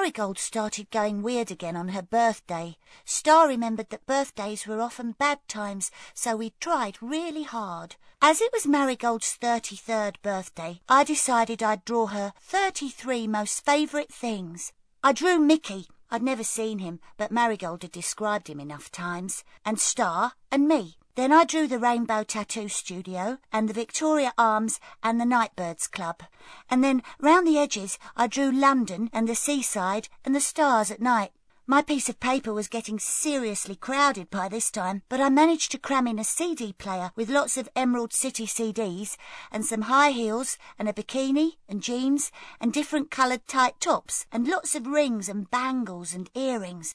Marigold started going weird again on her birthday. Star remembered that birthdays were often bad times, so we tried really hard. As it was Marigold's 33rd birthday, I decided I'd draw her 33 most favourite things. I drew Mickey. I'd never seen him, but Marigold had described him enough times, and Star and me. Then I drew the Rainbow Tattoo Studio and the Victoria Arms and the Nightbirds Club. And then round the edges I drew London and the seaside and the stars at night. My piece of paper was getting seriously crowded by this time, but I managed to cram in a CD player with lots of Emerald City CDs and some high heels and a bikini and jeans and different coloured tight tops and lots of rings and bangles and earrings.